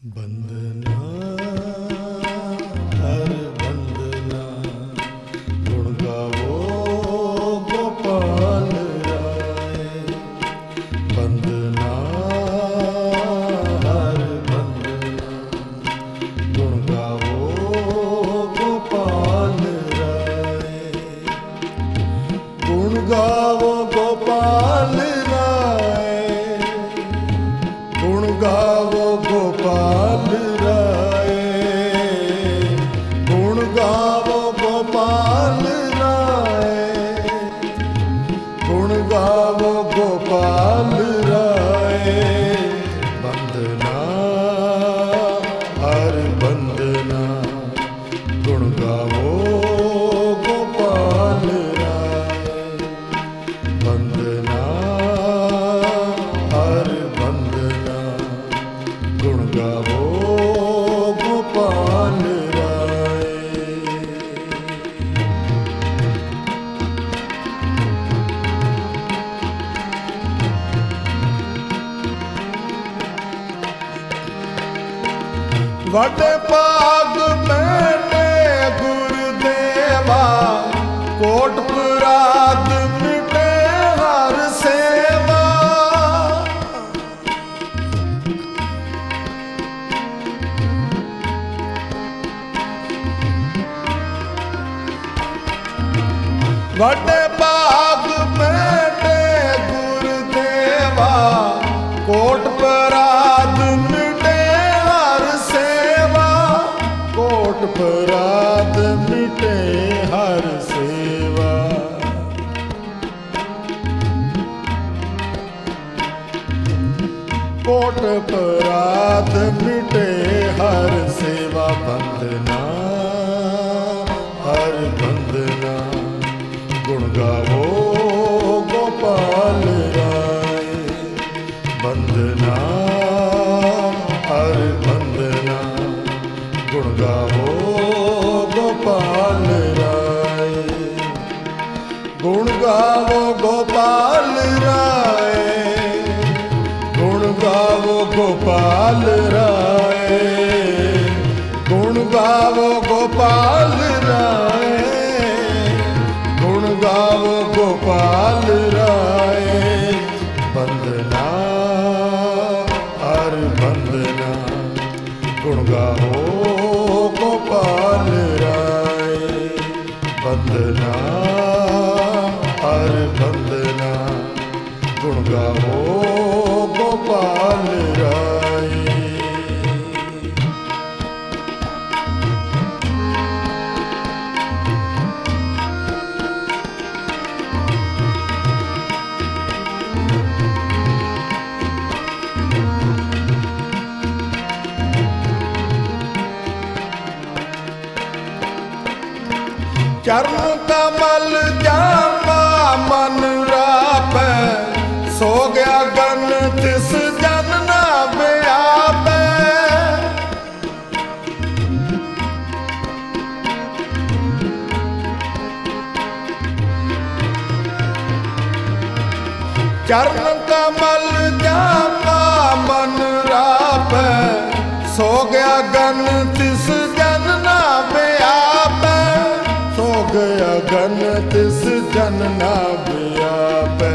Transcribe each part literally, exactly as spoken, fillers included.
ਬੰਦਨਾ ਹਰ ਬੰਦਨਾ ਗੁਣ ਗਾਵੋ ਗੋਪਾਲ ਰਾਏ। ਬੰਦਨਾ ਹਰ ਬੰਦਨਾ ਗੁਣ ਗਾਵੋ ਗੋਪਾਲ ਰਾਏ। ਗੁਣ ਗਾਵੋ ਗੋਪਾਲ ਰਾਏ, ਗੁਣ ਗਾਵੋ ਗੋਪਾਲ ਰਾਏ। ਗੁਣ ਗਾਵੋ ਗੋਪਾਲ ਰਾਏ, ਗੁਣ ਗਾਵੋ ਗੋਪਾਲ ਰਾਏ। ਬੰਦਨਾ ਹਰ ਬੰਦਨਾ ਗੁਣ ਗਾਵੋ ਗੋਪਾਲ ਰਾਏ। ਬੰਦਨਾ ਹਰ ਬੰਦਨਾ ਗੁਣ ਗਾਵੋ ਗੋਪਾਲ ਰਾਏ। ਵੱਡੇ ਭਾਗ ਮੈਨੇ ਗੁਰਦੇਵਾ, ਕੋਟ ਪੁਰਾਦ ਮਿਟੇ ਹਰ ਸੇਵਾ। ਵੱਡੇ ਭਾਗ ਮੈਨੇ ਗੁਰਦੇਵਾ, ਕੋਟ ਪੁਰਾਦ ਮਿਟੇ ਹਰ ਸੇਵਾ। ਕੋਟ ਪੁਰਾਦ ਮਿਟੇ ਹਰ ਸੇਵਾ। ਕੋਟ ਪੁਰਾਦ ਮਿਟੇ ਹਰ ਸੇਵਾ। ਬੰਦਨਾ ਹਰ ਬੰਦਨਾ ਗੁਣ ਗਾਵੋ ਗੋਪਾਲ ਰਾਏ। ਬੰਦਨਾ ਹਰ ਬੰਦਨਾ ਗੁਣ ਗਾਵੋ ਗੋਪਾਲ ਰਾਏ। ਗੁਣ ਗਾਵੋ ਗੋਪਾਲ ਰਾਏ, ਗੁਣ ਗਾਵੋ ਗੋਪਾਲ ਰਾਏ। ਗੁਣ ਗਾਵੋ ਗੋਪਾਲ ਰਾਏ, ਗੁਣ ਗਾਵੋ ਗੋਪਾਲ ਰਾਏ। ਬੰਦਨਾ ਹਰ ਬੰਦਨਾ ਗੁਣ ਗਾਵੋ ਗੋਪਾਲ ਰਾਏ। ਬੰਦਨਾ ਹਰ ਬੰਦਨਾ ਗੁਣ ਗਾਵੋ ਗੋਪਾਲ ਰਾਏ। ਚਰਨ ਕਮਲ ਜਾਮਾ ਮਨ ਰਾਪੈ, ਸੋ ਗਿਆ ਗਨ ਤਿਸ ਜਨ ਨਾ ਵਿਆਪੈ। ਚਰਨ ਕਮਲ ਜਾਮਾ ਮਨ ਰਾਪੈ, ਸੋ ਗਿਆ ਗਨ ਤਿਸ ਜਨ ਨਾ ਵਿਆਪੈ। ਸੋ ਗਿਆ ਗਨ ਤਿਸ ਜਨ ਨਾ ਵਿਆਪੈ।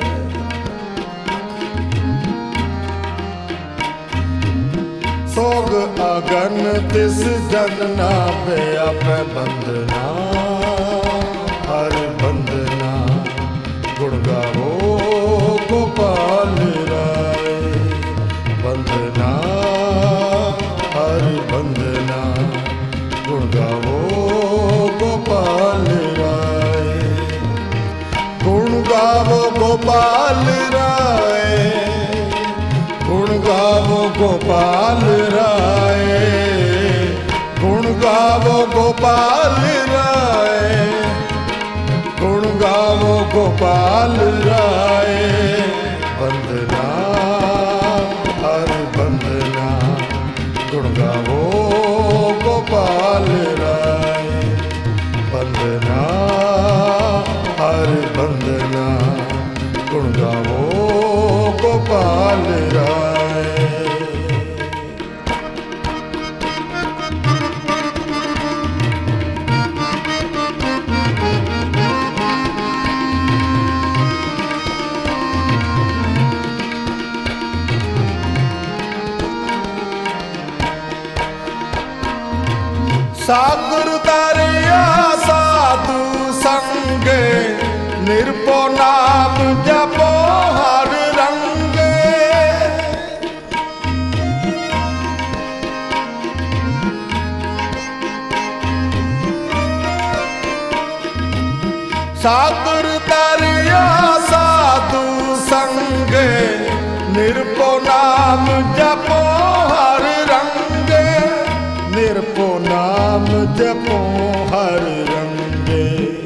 ਸੋਗ ਅਗਨ ਤਿਸ ਜਨ ਨਾ ਵਿਆਪੈ। ਬੰਦਨਾ ਹਰ ਬੰਦਨਾ ਗੁਣ ਗਾਵੋ ਗੋਪਾਲ ਰਾਏ। ਬੰਦਨਾ ਹਰ ਬੰਦਨਾ ਗੁਣ ਗਾਵੋ ਗੋਪਾਲ ਰਾਏ। ਗੁਣ ਗਾਵੋ ਗੋਪਾਲ ਰਾਏ, ਗੁਣ ਗਾਵੋ ਗੋਪਾਲ ਰਾਏ। ਗੁਣ ਗਾਵੋ ਗੋਪਾਲ ਰਾਏ, ਗੁਣ ਗਾਵੋ ਗੋਪਾਲ ਰਾਏ। ਬੰਦਨਾ ਹਰ ਬੰਦਨਾ ਗੁਣ ਗਾਵੋ ਗੋਪਾਲ ਰਾਏ। ਬੰਦਨਾ ਹਰ ਬੰਦਨਾ ਗੁਣ ਗਾਵੋ ਗੋਪਾਲ ਰਾਏ। सागर तारिया साधु संगे, निरपो नाम जपो हर रंगे। सागर तारिया साधु संगे, निरपो नाम जपो हर रंगे। निरपो नाम जपो हर रंगे।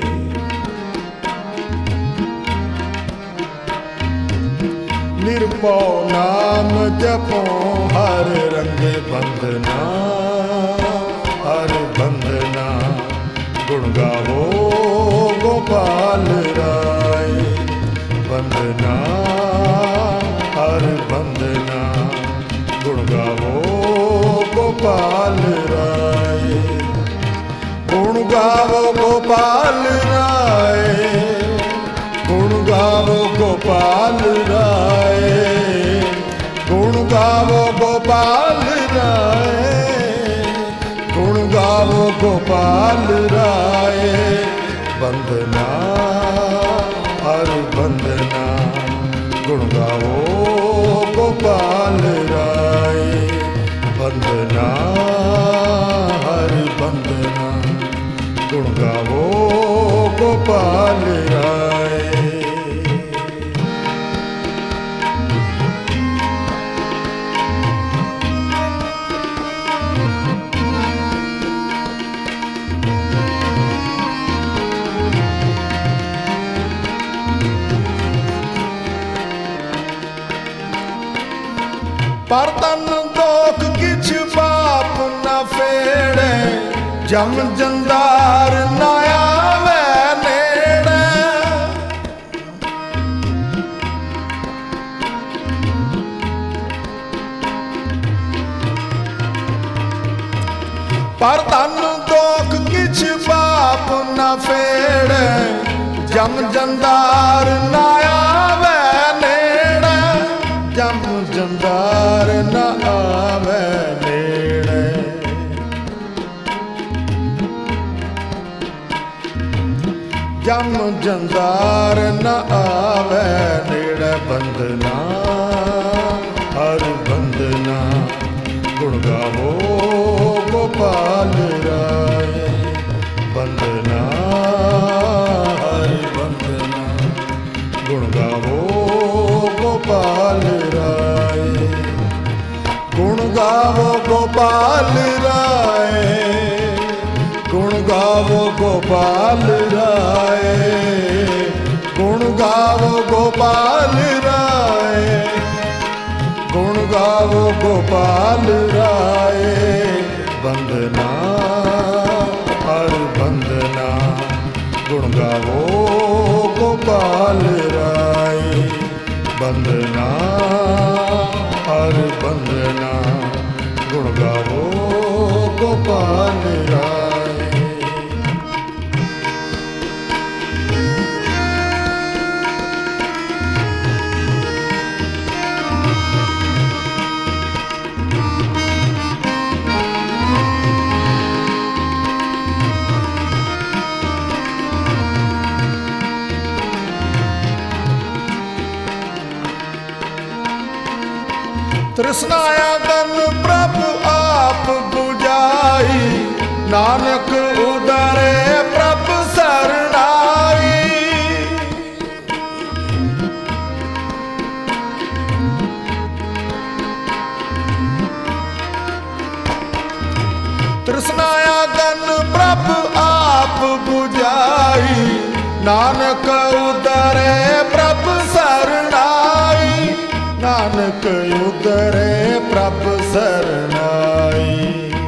निरपो नाम जपो हर रंगे। बंदना हर बंदना, गुण गावो गोपाल राय। बंदना हर बंदना, गुण गावो गोपाल राय। गुण गावो गोपाल राय, गुण गावो गोपाल राय। गुण गावो गोपाल राय, गुण गावो गोपाल राय। बंदना हर बंदना, गुण गावो गोपाल राय। बंदना हर बंदना, गुण गावो गोपाल राय। पर तन दोख किछ बाप न फेड़े, जम जंदार न आवे नेड़े। पर तन दोख किछ बाप न फेड़े, जम जंदार न आवे नेड़े। जम जंदार न आवे नेड़े। जम जंदार न आवे नेड़े। बंदना हर बंदना, गुण गावो गोपाल राय। बंदना हर बंदना, गुण गावो गोपाल राय। गुण गावो गोपाल राय, गुण गावो गोपाल राय। गुण गावो गोपाल राय, गुण गावो गोपाल राय। बंदना हर बंदना, गुण गावो गोपाल राय। बंदना हर बंदना, गुण गावो गोपाल राय। तृष्णाया गन प्रभु आप बुझाई, नानक उदरे प्रभु सरनाई। तृष्णाया गन प्रभु आप बुझाई, नानक उदरे प्रभु सरनाई। नानक उदरे प्रभु सरनाई।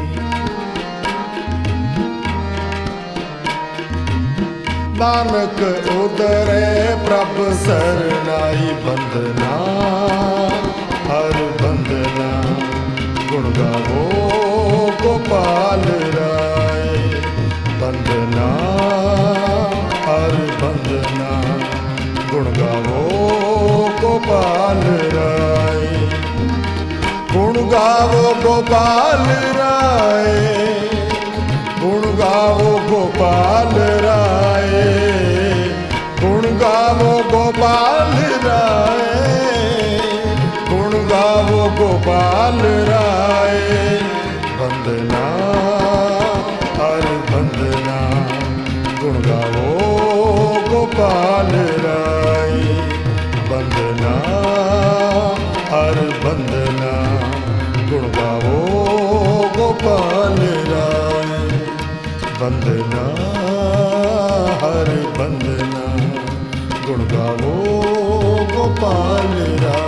नानक उदरे प्रभु सरनाई। बंदना हर बंदना, गुण गावो गोपाल राय। बंदना हर बंदना, गुण गावो गोपाल राय। गुण गावो गोपाल राय, गुण गावो गोपाल राय, गुण गावो गोपाल राय, गुण गावो गोपाल राय। वंदना हर वंदना, गुण गावो गोपाल राय। वंदना हर वंदना, गुण गावो गोपाल राय। वंदना हर वंदना, गुण गावो गोपाल राय।